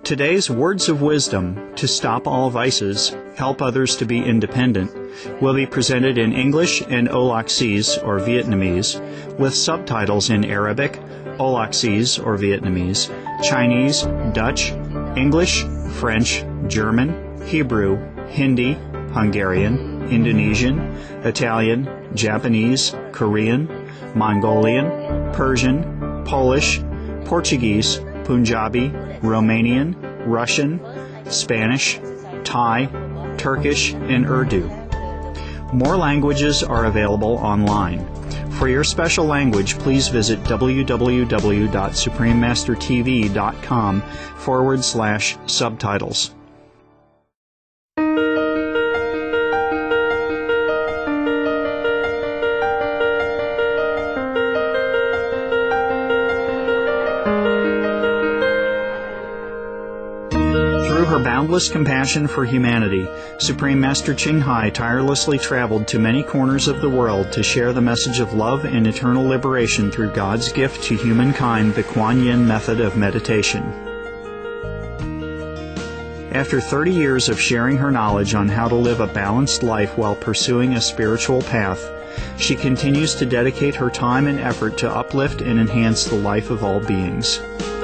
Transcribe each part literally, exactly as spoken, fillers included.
Today's Words of Wisdom, To Stop All Vices, Help Others to Be Independent, will be presented in English and Olaxese, or Vietnamese, with subtitles in Arabic, Olaxese, or Vietnamese, Chinese, Dutch, English, French, German, Hebrew, Hindi, Hungarian, Indonesian, Italian, Japanese, Korean, Mongolian, Persian, Polish, Portuguese, Punjabi, Romanian, Russian, Spanish, Thai, Turkish, and Urdu. More languages are available online. For your special language, please visit www.suprememastertv.com forward slash subtitles. Her boundless compassion for humanity, Supreme Master Ching Hai tirelessly traveled to many corners of the world to share the message of love and eternal liberation through God's gift to humankind, the Kuan Yin method of meditation. After thirty years of sharing her knowledge on how to live a balanced life while pursuing a spiritual path, she continues to dedicate her time and effort to uplift and enhance the life of all beings.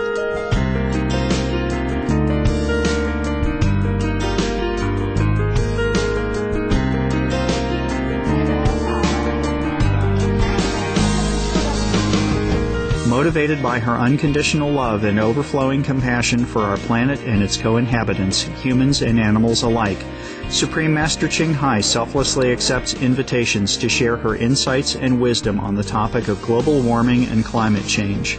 Motivated by her unconditional love and overflowing compassion for our planet and its co-inhabitants, humans and animals alike, Supreme Master Ching Hai selflessly accepts invitations to share her insights and wisdom on the topic of global warming and climate change.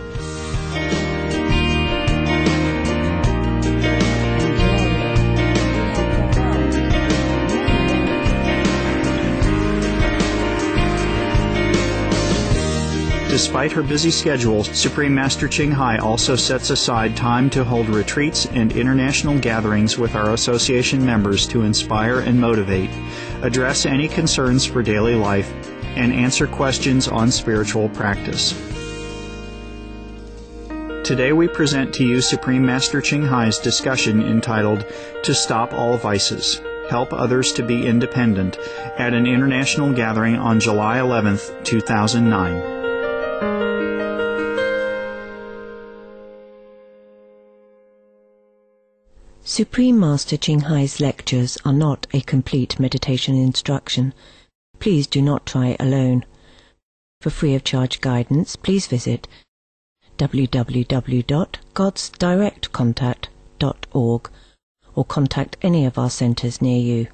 Despite her busy schedule, Supreme Master Ching Hai also sets aside time to hold retreats and international gatherings with our association members to inspire and motivate, address any concerns for daily life, and answer questions on spiritual practice. Today we present to you Supreme Master Ching Hai's discussion entitled, To Stop All Vices, Help Others to Be Independent, at an international gathering on July eleventh, two thousand nine. Supreme Master Ching Hai's lectures are not a complete meditation instruction. Please do not try it alone. For free of charge guidance, please visit w w w dot gods direct contact dot org or contact any of our centres near you.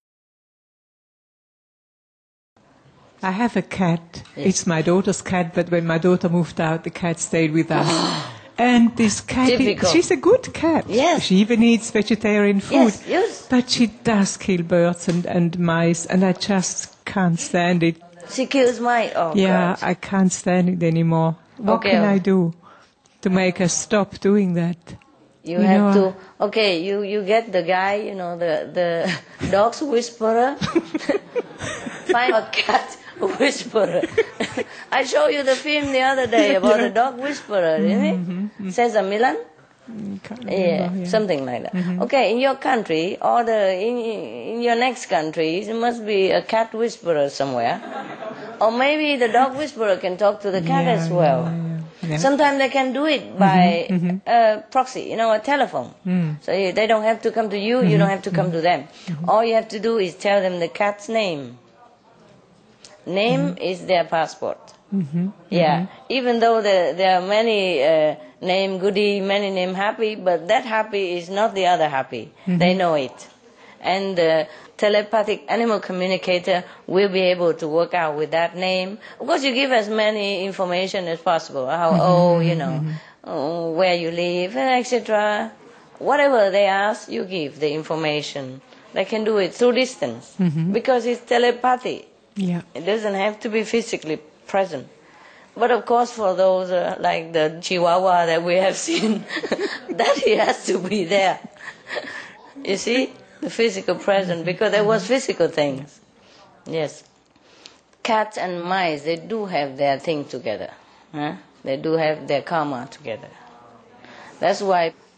I have a cat. Yes. It's my daughter's cat, but when my daughter moved out, the cat stayed with us. And this cat, is, she's a good cat. Yes. She even eats vegetarian food. Yes, yes. But she does kill birds and, and mice, and I just can't stand it. She kills mice? Oh, yeah, God. I can't stand it anymore. What okay. can I do to make her stop doing that? You, you have know, to, okay, you, you get the guy, you know, the, the dog's whisperer. Find a cat whisperer. I showed you the film the other day about yeah. the dog whisperer, didn't it? Mm-hmm. Cesar Millan? Mm-hmm. Yeah, yeah, something like that. Mm-hmm. Okay, in your country, or the, in, in your next country, there must be a cat whisperer somewhere. Or maybe the dog whisperer can talk to the cat yeah, as well. Yeah, yeah, yeah. Sometimes they can do it by mm-hmm. uh, proxy, you know, a telephone. Mm. So you, they don't have to come to you, mm-hmm. you don't have to come mm-hmm. to them. Mm-hmm. All you have to do is tell them the cat's name. Name mm-hmm. is their passport. Mm-hmm. Yeah, mm-hmm. even though the, there are many uh, name Goody, many name Happy, but that Happy is not the other Happy. Mm-hmm. They know it. And the telepathic animal communicator will be able to work out with that name. Of course, you give as many information as possible. How mm-hmm. old, you know, mm-hmm. oh, where you live, et cetera. Whatever they ask, you give the information. They can do it through distance mm-hmm. because it's telepathy. Yeah. It doesn't have to be physically present. But of course, for those uh, like the Chihuahua that we have seen, that he has to be there. You see, the physical presence, because there was physical things. Yes. Cats and mice, they do have their thing together. Huh? They do have their karma together. That's why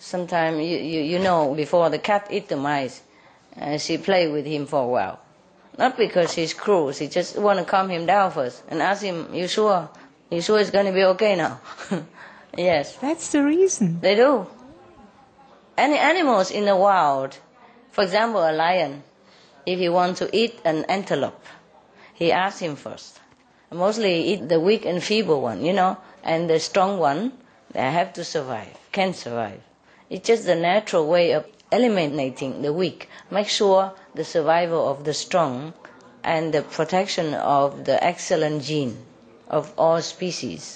Sometimes, you, you, you know, before the cat eat the mice, uh, she play with him for a while. Not because she's cruel, she just want to calm him down first and ask him, you sure? You sure it's going to be okay now? Yes. That's the reason. They do. Any animals in the wild, for example, a lion, if he wants to eat an antelope, he asks him first. Mostly eat the weak and feeble one, you know, and the strong one, they have to survive, can survive. It's just the natural way of eliminating the weak. Make sure the survival of the strong and the protection of the excellent gene of all species.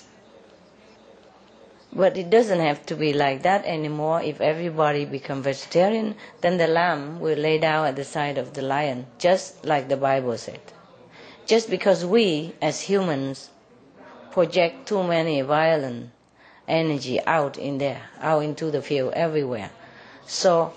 But it doesn't have to be like that anymore. If everybody become vegetarian, then the lamb will lay down at the side of the lion, just like the Bible said. Just because we, as humans, project too many violent energy out in there, out into the field, everywhere. So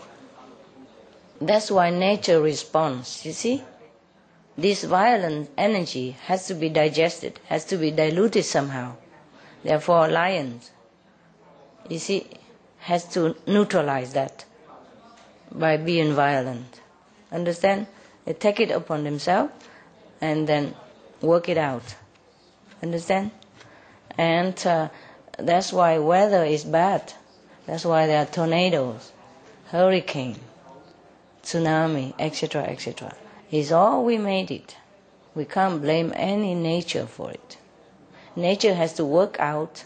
that's why nature responds, you see? This violent energy has to be digested, has to be diluted somehow. Therefore, lions, you see, has to neutralize that by being violent. Understand? They take it upon themselves and then work it out. Understand? And uh, that's why weather is bad. That's why there are tornadoes, hurricane, tsunami, et cetera, et cetera. It's all we made it. We can't blame any nature for it. Nature has to work out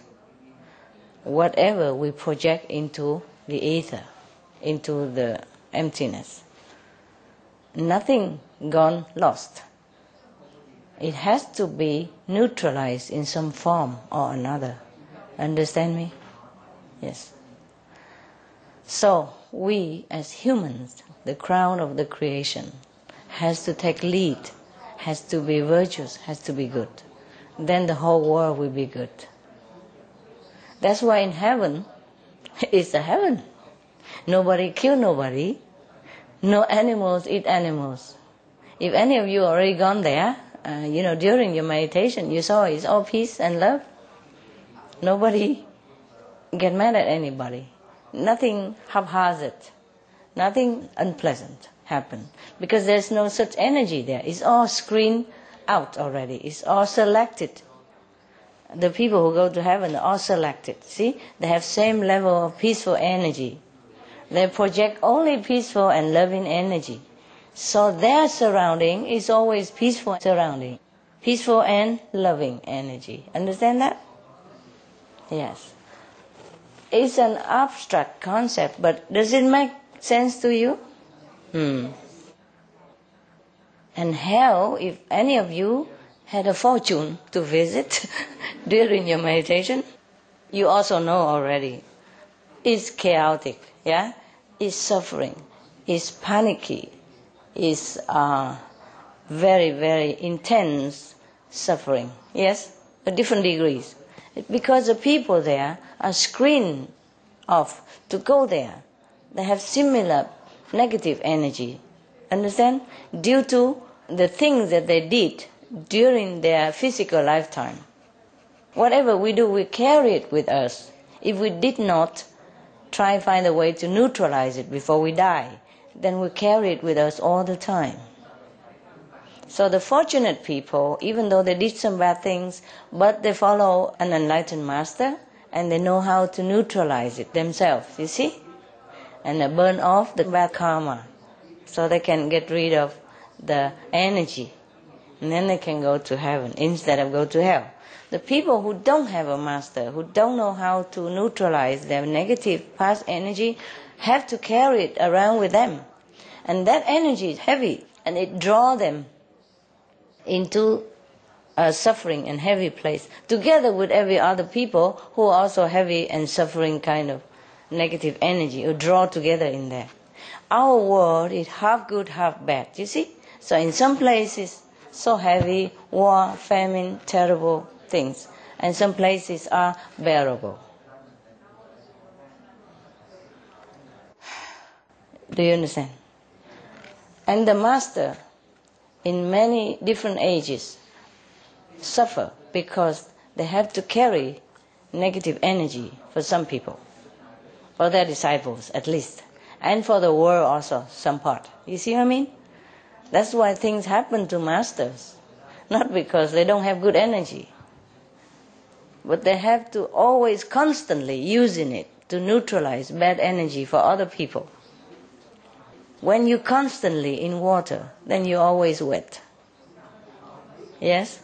whatever we project into the ether, into the emptiness. Nothing gone lost. It has to be neutralized in some form or another. Understand me? Yes. So, we as humans, the crown of the creation, has to take lead, has to be virtuous, has to be good. Then the whole world will be good. That's why in heaven, it's a heaven. Nobody kill nobody. No animals eat animals. If any of you already gone there, uh, you know, during your meditation, you saw it's all peace and love. Nobody get mad at anybody. Nothing haphazard. Nothing unpleasant happen. Because there's no such energy there. It's all screened out already. It's all selected. The people who go to heaven are all selected. See? They have same level of peaceful energy. They project only peaceful and loving energy. So their surrounding is always peaceful surrounding. Peaceful and loving energy. Understand that? Yes. It's an abstract concept, but does it make sense to you? Hmm. And hell, if any of you had a fortune to visit during your meditation, you also know already. It's chaotic, yeah? It's suffering, it's panicky, it's uh, very, very intense suffering, yes? At different degrees. Because the people there are screened off to go there. They have similar negative energy, understand? Due to the things that they did during their physical lifetime. Whatever we do, we carry it with us. If we did not try and find a way to neutralize it before we die, then we carry it with us all the time. So the fortunate people, even though they did some bad things, but they follow an enlightened master and they know how to neutralize it themselves, you see? And they burn off the bad karma so they can get rid of the energy. And then they can go to heaven instead of go to hell. The people who don't have a master, who don't know how to neutralize their negative past energy, have to carry it around with them. And that energy is heavy, and it draws them into a suffering and heavy place, together with every other people who are also heavy and suffering kind of negative energy, who draw together in there. Our world is half good, half bad, you see? So in some places, so heavy, war, famine, terrible things. And some places are bearable. Do you understand? And the master, in many different ages, suffer because they have to carry negative energy for some people. for their disciples at least, and for the world also, some part. You see what I mean? That's why things happen to masters, not because they don't have good energy, but they have to always constantly using it to neutralize bad energy for other people. When you're constantly in water, then you're always wet. Yes?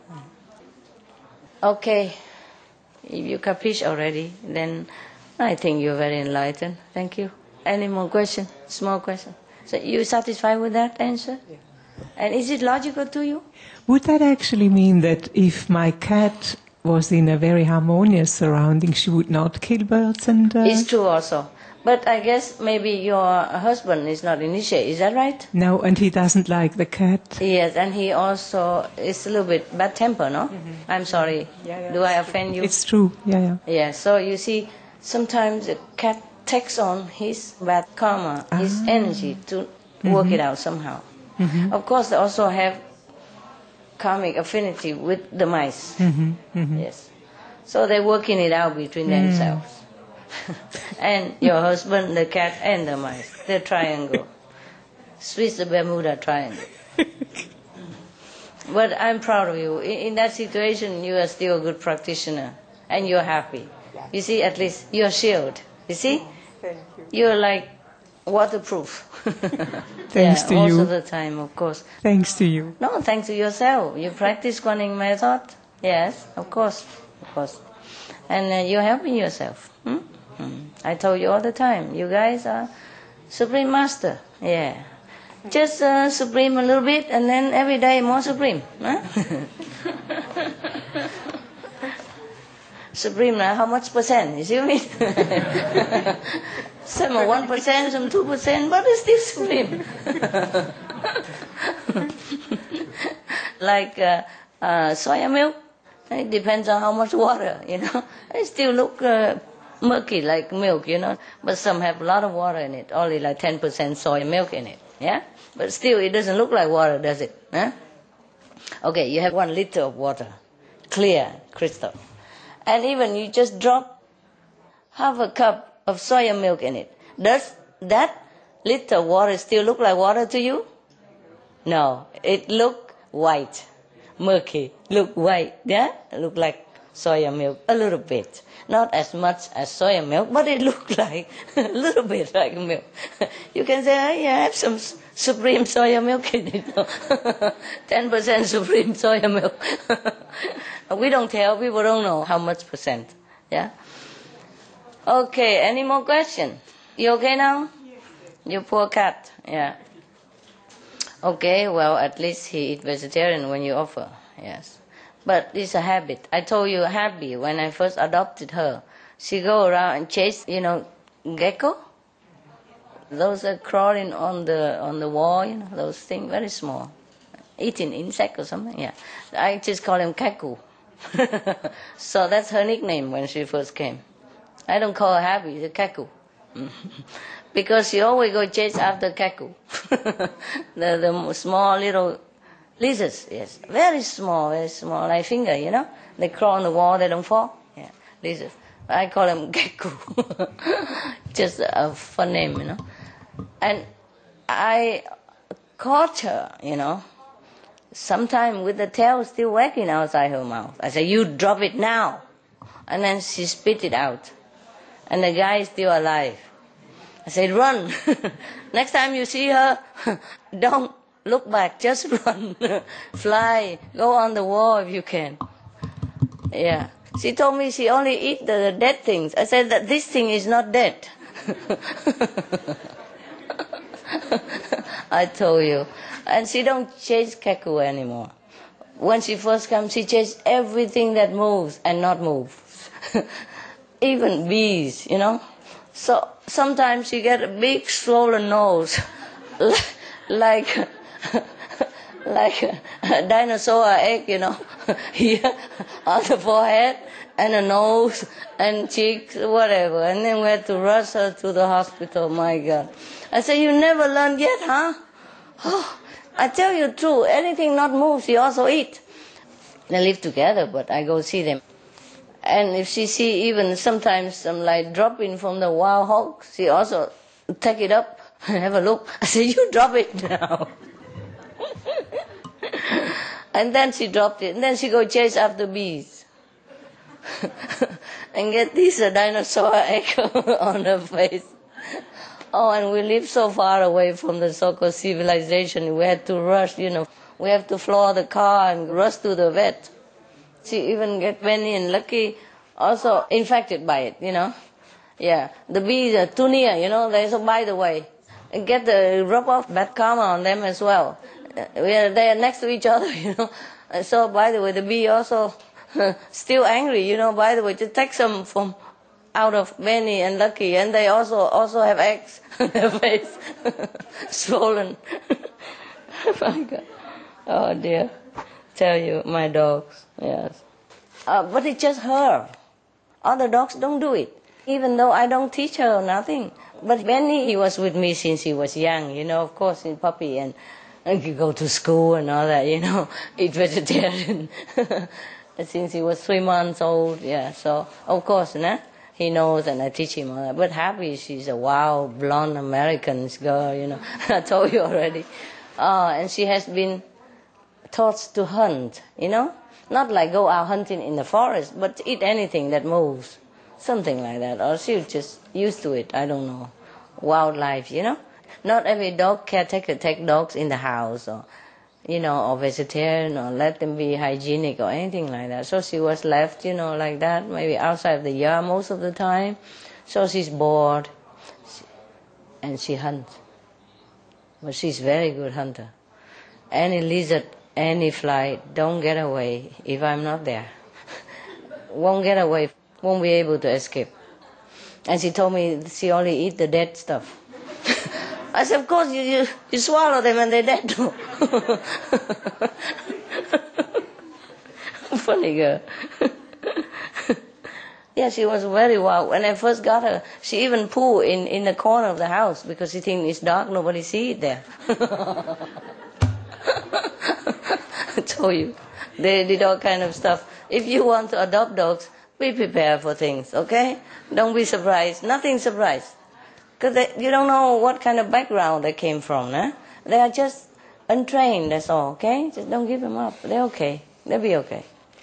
Okay. If you capiche already, then I think you're very enlightened. Thank you. Any more question? Small question? So you satisfied with that answer? Yeah. And is it logical to you? Would that actually mean that if my cat was in a very harmonious surrounding, she would not kill birds and... Uh... It's true also. But I guess maybe your husband is not initiated, is that right? No, and he doesn't like the cat. Yes, and he also is a little bit bad temper, no? Mm-hmm. I'm sorry. Yeah, yeah, Do I offend true. you? It's true, yeah, yeah. Yeah, so you see, sometimes the cat takes on his bad karma, ah. his energy to mm-hmm. work it out somehow. Mm-hmm. Of course, they also have karmic affinity with the mice. Mm-hmm. Mm-hmm. Yes. So they're working it out between mm. themselves. And your husband, the cat, and the mice, the triangle. Swiss Bermuda triangle. But I'm proud of you. In, in that situation, you are still a good practitioner, and you're happy. You see, at least you're shielded. You see? Thank you. You're like waterproof. Thanks yeah, to most you. Most of the time, of course. Thanks to you. No, thanks to yourself. You practice Guanyin method. Yes, of course, of course. And uh, you're helping yourself. Hmm? Hmm. I told you all the time, you guys are Supreme Master. Yeah. Just uh, Supreme a little bit, and then every day more Supreme. Huh? Supreme now, how much percent? You see what I mean? Some are one percent, some two percent, but it's still Supreme. Like uh, uh, soya milk, it depends on how much water, you know. It still look uh, murky like milk, you know, but some have a lot of water in it, only like ten percent soy milk in it, yeah? But still, it doesn't look like water, does it? Huh? Okay, you have one liter of water, clear, crystal. And even you just drop half a cup of soya milk in it. Does that liter of water still look like water to you? No, it look white, murky, look white, yeah? Look like soya milk a little bit. Not as much as soya milk, but it looked like a little bit like milk. You can say, oh, yeah, I have some Supreme soya milk in it. ten percent Supreme soya milk. We don't tell, people don't know how much percent. Yeah? Okay, any more questions? You okay now? Yes. You poor cat, yeah. Okay, well, at least he eat vegetarian when you offer, yes. But it's a habit. I told you, Happy, when I first adopted her, she go around and chase, you know, gecko. Those are crawling on the on the wall, you know, those things, very small. Eating insect or something, yeah. I just call him Kaku. So that's her nickname when she first came. I don't call her Happy, it's Kaku. Because she always go chase after Kaku. the, the small little lizards, yes. Very small, very small, like finger, you know. They crawl on the wall, they don't fall. Yeah, lizards. I call them gecko. Just a fun name, you know. And I caught her, you know, sometime with the tail still wagging outside her mouth. I said, you drop it now. And then she spit it out. And the guy is still alive. I said, run. Next time you see her, don't look back, just run. Fly, go on the wall if you can. Yeah. She told me she only eat the dead things. I said that this thing is not dead. I told you. And she don't chase Kaku anymore. When she first comes, she chases everything that moves and not moves. Even bees, you know. So sometimes she get a big swollen nose, like like a dinosaur egg, you know, here on the forehead and a nose and cheeks, whatever. And then we had to rush her to the hospital. My God! I said, you never learned yet, huh? Oh, I tell you true. Anything not moved, she also eat. They live together, but I go see them. And if she see even sometimes some like dropping from the wild hog, she also take it up and have a look. I say, you drop it now. And then she dropped it, and then she go chase after bees. And get this uh, dinosaur egg on her face. Oh, and we live so far away from the so-called civilization, we had to rush, you know. We have to floor the car and rush to the vet. She even get Benny and Lucky also infected by it, you know. Yeah, the bees are too near, you know. They so by the way, and get the rub off bad karma on them as well. We are, they are next to each other, you know. And so by the way, the bee also still angry, you know. By the way, to take some from out of Benny and Lucky, and they also also have eggs on their face, swollen. My God. Oh dear. Tell you, my dogs, yes. Uh, but it's just her. Other dogs don't do it, even though I don't teach her nothing. But Benny, he was with me since he was young, you know, of course, in puppy, and, and he go to school and all that, you know, eat vegetarian. Since he was three months old, yeah, so, of course, nah, he knows and I teach him all that. But Happy, she's a wild, blonde American girl, you know, I told you already. Uh, and she has been taught to hunt, you know, not like go out hunting in the forest, but eat anything that moves, something like that. Or she's just used to it, I don't know. Wildlife, you know. Not every dog caretaker take dogs in the house, or, you know, or vegetarian, or let them be hygienic or anything like that. So she was left, you know, like that, maybe outside of the yard most of the time. So she's bored, and she hunts. But she's a very good hunter. Any lizard, any fly, don't get away if I'm not there. Won't get away, won't be able to escape. And she told me she only eat the dead stuff. I said, of course, you, you, you swallow them and they're dead too. Funny girl. Yeah, she was very wild. When I first got her, she even poo in, in the corner of the house because she thinks it's dark, nobody see it there. I told you, they did all kind of stuff. If you want to adopt dogs, be prepared for things, okay? Don't be surprised. Nothing surprised. Because you don't know what kind of background they came from, eh? They are just untrained, that's all, okay? Just don't give them up. They're okay. They'll be okay.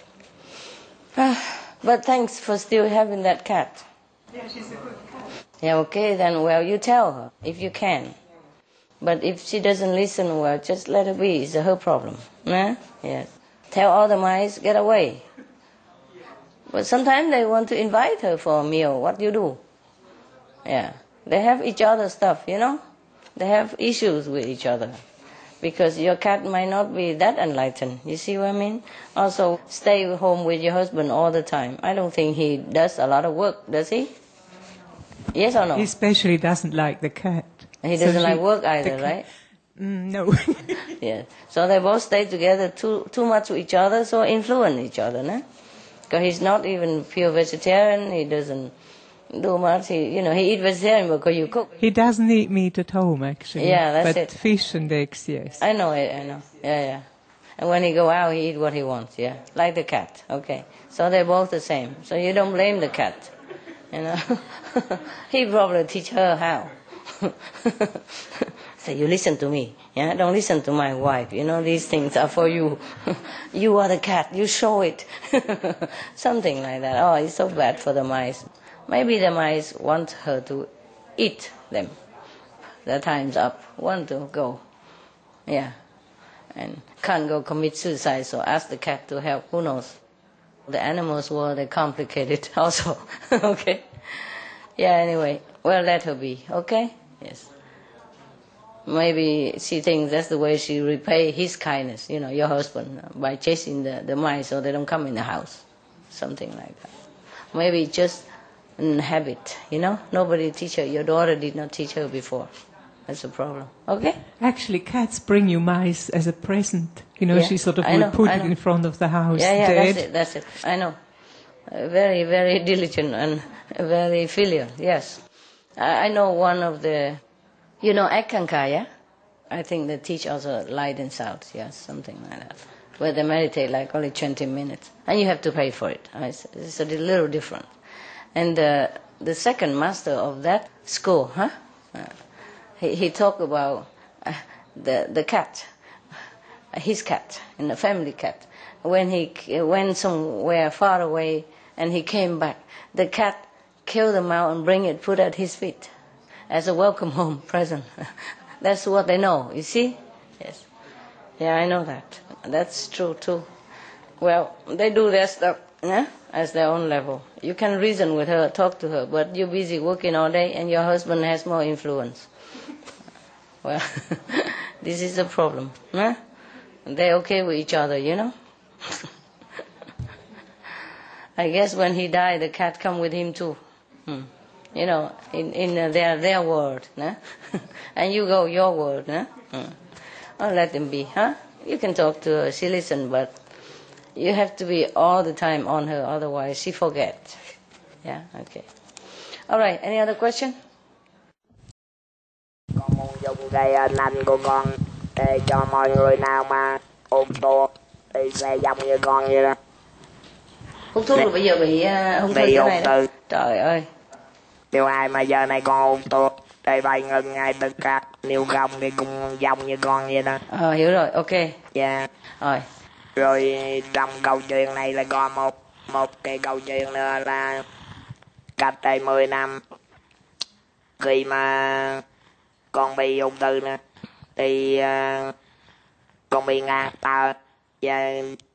But thanks for still having that cat. Yeah, she's a good cat. Yeah, okay, then, well, you tell her, if you can. But if she doesn't listen, well, just let her be. It's her problem. Eh? Yes. Tell all the mice, get away. But sometimes they want to invite her for a meal. What do you do? Yeah. They have each other's stuff, you know? They have issues with each other. Because your cat might not be that enlightened. You see what I mean? Also, stay home with your husband all the time. I don't think he does a lot of work, does he? Yes or no? He especially doesn't like the cat. He doesn't so like he, work either, right? Mm, no. Yeah. So they both stay together too too much with each other, so influence each other, no? Because he's not even pure vegetarian. He doesn't do much. He, you know, he eat vegetarian because you cook. He doesn't eat meat at home, actually. Yeah, that's but it. But fish and eggs, yes. I know it. I know. Yeah, yeah. And when he go out, he eat what he wants. Yeah, like the cat. Okay. So they're both the same. So you don't blame the cat. You know, he probably teach her how. So you listen to me, yeah? Don't listen to my wife. You know, these things are for you. You are the cat. You show it. Something like that. Oh, it's so bad for the mice. Maybe the mice want her to eat them. The time's up. Want to go. Yeah. And can't go commit suicide, so ask the cat to help. Who knows? The animals world, they're complicated also. Okay? Yeah, anyway. Well, let her be. Okay? Yes. Maybe she thinks that's the way she repay his kindness, you know, your husband, by chasing the, the mice so they don't come in the house. Something like that. Maybe just a habit, you know. Nobody teach her. Your daughter did not teach her before. That's a problem. Okay? Actually, cats bring you mice as a present. You know, Yeah, she sort of I will know, put I it know. in front of the house. Yeah, yeah, dead. that's it, that's it. I know. Uh, very, very diligent and very filial, yes. I, I know one of the, you know, Ekankaya. I think they teach also light and south, yes, something like that. where they meditate like only twenty minutes. And you have to pay for it. It's, it's a little different. And uh, the second master of that school, huh? Uh, he, he talked about uh, the, the cat, his cat, and the family cat. When he went somewhere far away and he came back, the cat killed him out and bring it, put at his feet as a welcome home present. That's what they know, you see? Yes. Yeah, I know that. That's true too. Well, they do their stuff, yeah, as their own level. You can reason with her, talk to her, but you're busy working all day and your husband has more influence. Well, this is a problem, huh? They're okay with each other, you know? I guess when he died, the cat come with him too. Hmm. You know, in, in uh, their their world, nah? And you go your world, nah? Hmm. I'll let them be, huh? You can talk to her, she listen, but you have to be all the time on her, otherwise she forget. Yeah, okay. All right, any other question? Con muốn dùng cây nành của con để cho mọi người nào mà ôm tô thì sẽ giống như con vậy đó. Hút thuốc rồi bây giờ bị uh, ung thư thế này đó. Trời ơi. Nếu ai mà giờ này con ôm tô để vay ngân ngay tất cả, nếu không thì cũng giống như con vậy đó. Ờ, hiểu rồi, ok. Dạ. Yeah. Rồi. Rồi trong câu chuyện này là còn một một cái câu chuyện nữa là cách đây mười năm khi mà con bị ung thư nữa thì uh, con bị ngạt tờ và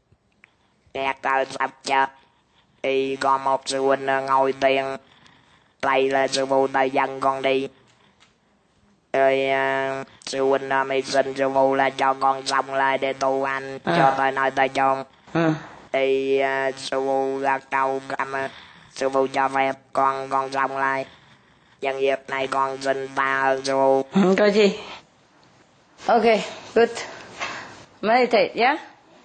ngạt tờ sắp chết thì còn một sư huynh ngồi tiền đây là sư phụ ta dẫn con đi rồi uh, sư huynh uh, mới xin sư phụ là cho con xong lại để tu hành à. Cho tới nơi tới chốn à. Thì uh, sư phụ gật đầu cảm ơn sư phụ cho phép con con xong lại. Nhân dịp này con xin ta ơn sư phụ. Có gì? Okay, good. Meditate, yeah?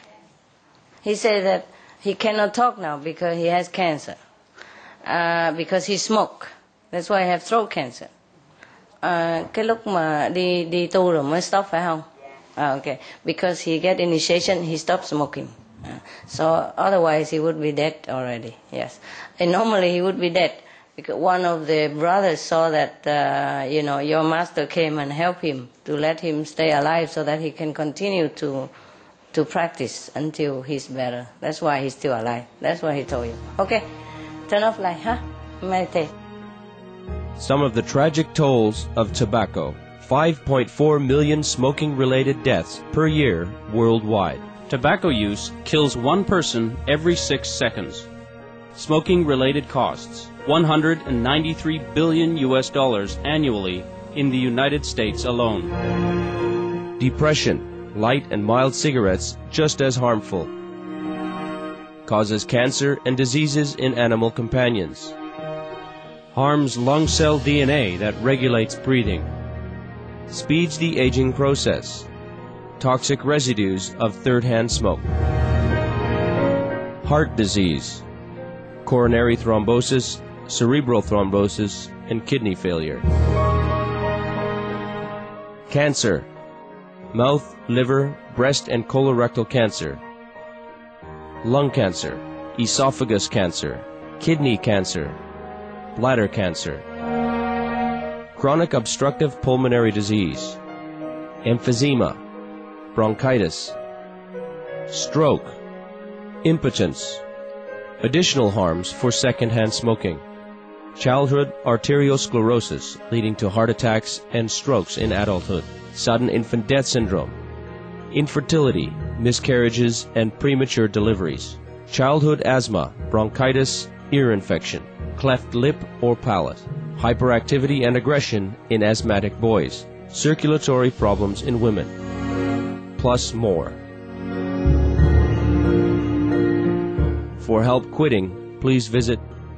He said that he cannot talk now because he has cancer. Uh, because he smoked. That's why he have throat cancer. Uh, cái lúc mà đi đi tu rồi mới stop phải không? Uh, okay. Because he get initiation, he stopped smoking. Uh, so otherwise he would be dead already. Yes. And normally he would be dead. Because one of the brothers saw that, uh, you know, your master came and helped him to let him stay alive so that he can continue to to practice until he's better. That's why he's still alive. That's what he told you. Okay, turn off light, huh? Meditate. Some of the tragic tolls of tobacco. five point four million smoking-related deaths per year worldwide. Tobacco use kills one person every six seconds. Smoking-related costs. one hundred ninety-three billion U S dollars annually in the United States alone. Depression, light and mild cigarettes just as harmful. Causes cancer and diseases in animal companions. Harms lung cell D N A that regulates breathing. Speeds the aging process. Toxic residues of third-hand smoke. Heart disease. Coronary thrombosis, cerebral thrombosis, and kidney failure. Cancer. Mouth, liver, breast, and colorectal cancer. Lung cancer, esophagus cancer, kidney cancer, bladder cancer. Chronic obstructive pulmonary disease. Emphysema, bronchitis, stroke, impotence. Additional harms for secondhand smoking. Childhood arteriosclerosis leading to heart attacks and strokes in adulthood. Sudden infant death syndrome. Infertility, miscarriages, and premature deliveries. Childhood asthma, bronchitis, ear infection, cleft lip or palate. Hyperactivity and aggression in asthmatic boys. Circulatory problems in women. Plus more. For help quitting, please visit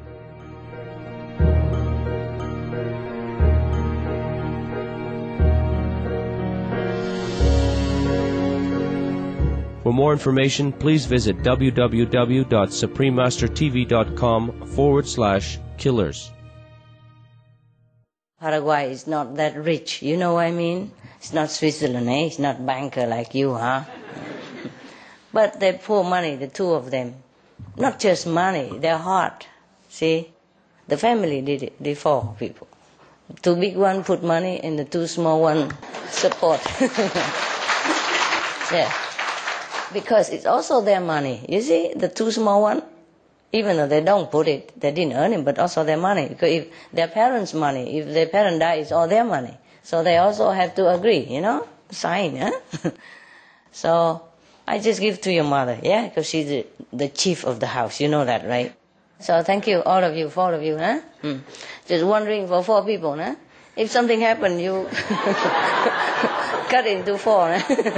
For more information, please visit w w w dot supreme master t v dot com forward slash killers. Paraguay is not that rich, you know what I mean? It's not Switzerland, eh? It's not banker like you, huh? But they pour money, the two of them. Not just money, their heart. See? The family did it, the four people. Two big one put money and the two small one support. Yeah. Because it's also their money. You see, the two small one, even though they don't put it, they didn't earn it, but also their money. Because if their parents' money, if their parent dies, it's all their money. So they also have to agree, you know, sign, huh? So I just give to your mother, yeah, because she's the, the chief of the house. You know that, right? So thank you, all of you, four of you, huh? Hmm. Just wondering for four people, huh? If something happened, you cut into four, huh?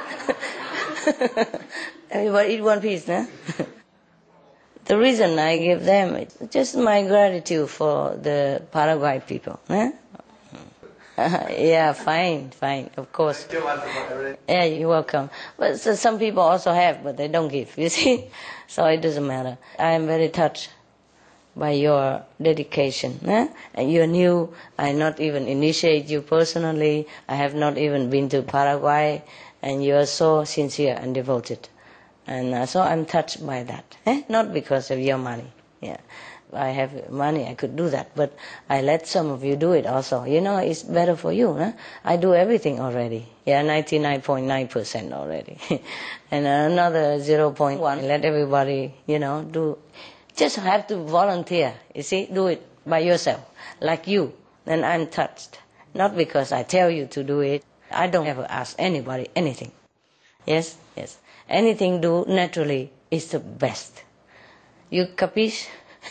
Everybody eat one piece, huh? The reason I give them is just my gratitude for the Paraguay people, huh? Yeah, fine, fine, of course. Yeah, you're welcome. But so some people also have, but they don't give, you see? So it doesn't matter. I am very touched by your dedication. Eh? And you're new. I not even initiate you personally. I have not even been to Paraguay. And you are so sincere and devoted. And uh, so I'm touched by that. Eh? Not because of your money. Yeah. I have money, I could do that, but I let some of you do it also. You know, it's better for you. Huh? I do everything already. Yeah, ninety-nine point nine percent already. And another zero point one, let everybody, you know, do. Just have to volunteer, you see, do it by yourself, like you. Then I'm touched. Not because I tell you to do it. I don't ever ask anybody anything. Yes, yes. Anything do naturally is the best. You capiche?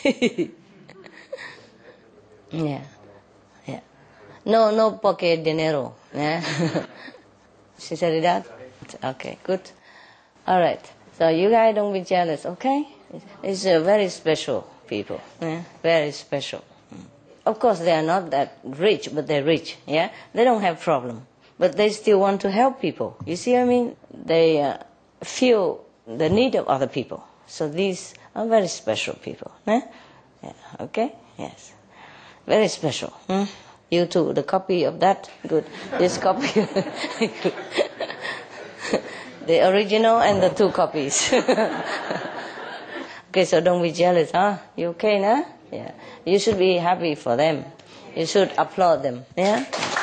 Yeah, yeah. No, no pocket dinero. Yeah. She said that? Okay, good. All right. So you guys don't be jealous, okay? It's a very special people. Yeah? Very special. Of course, they are not that rich, but they're rich. Yeah, they don't have problem, but they still want to help people. You see what I mean? They uh, feel the need of other people. So these are very special people. Eh? Yeah, okay? Yes. Very special. Hmm? You too, the copy of that? Good. This copy. Good. The original and the two copies. Okay, so don't be jealous, huh? You okay, nah? Yeah. You should be happy for them. You should applaud them. Yeah?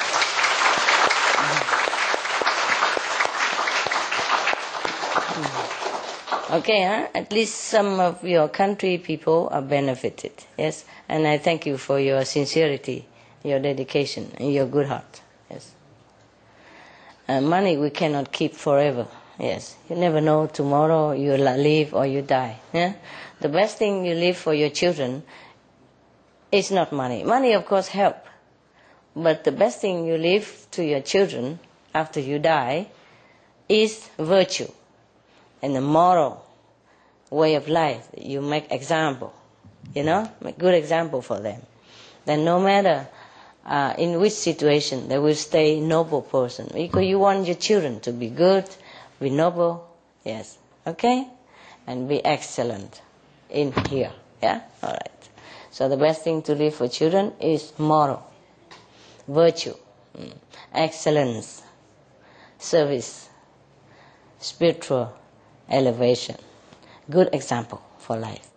Okay, huh? At least some of your country people are benefited, yes? And I thank you for your sincerity, your dedication, and your good heart, yes? Uh, money we cannot keep forever, yes? You never know, tomorrow you live or you die, yeah? The best thing you leave for your children is not money. Money, of course, help. But the best thing you leave to your children after you die is virtue and the moral way of life. You make example, you know, make good example for them. Then no matter uh, in which situation, they will stay noble person. Because you want your children to be good, be noble, yes, okay, and be excellent in here, yeah, all right. So the best thing to leave for children is moral, virtue, excellence, service, spiritual elevation. Good example for life.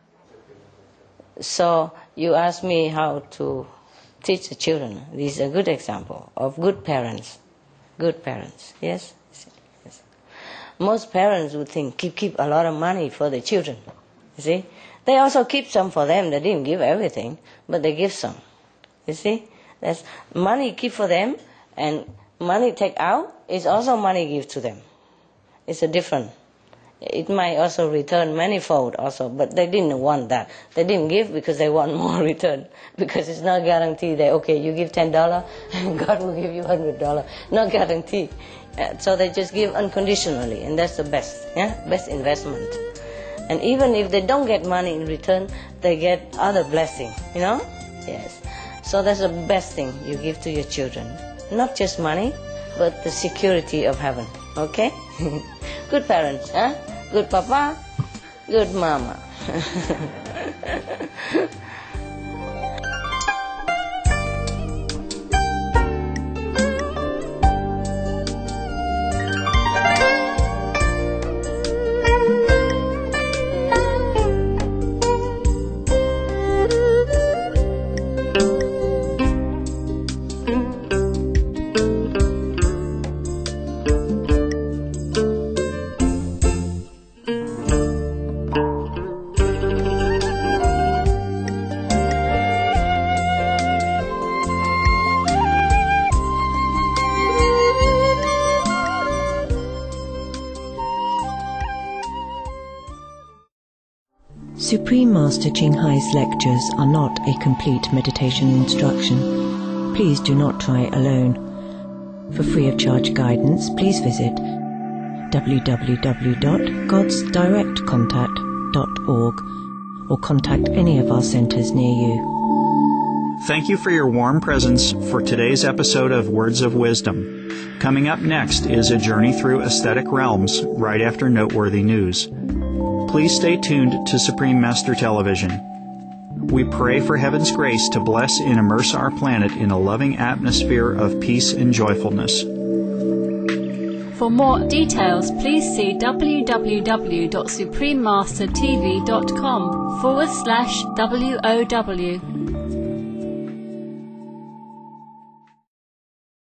So you ask me how to teach the children. This is a good example of good parents. Good parents, yes? Yes. Most parents would think, keep, keep a lot of money for the children. You see? They also keep some for them. They didn't give everything, but they give some. You see? That's money keep for them, and money take out is also money give to them. It's a different. It might also return manifold also, but they didn't want that. They didn't give because they want more return. Because it's not guaranteed that, okay, you give ten dollars and God will give you one hundred dollars. Not guaranteed. Uh, so they just give unconditionally, and that's the best, yeah, best investment. And even if they don't get money in return, they get other blessing, you know? Yes. So that's the best thing you give to your children. Not just money, but the security of heaven, okay? Good parents, huh? Good papa, good mama. Supreme Master Ching Hai's lectures are not a complete meditation instruction. Please do not try alone. For free of charge guidance, please visit w w w dot gods direct contact dot org or contact any of our centres near you. Thank you for your warm presence for today's episode of Words of Wisdom. Coming up next is a journey through aesthetic realms right after noteworthy news. Please stay tuned to Supreme Master Television. We pray for heaven's grace to bless and immerse our planet in a loving atmosphere of peace and joyfulness. For more details, please see w w w dot supreme master t v dot com forward slash W O W.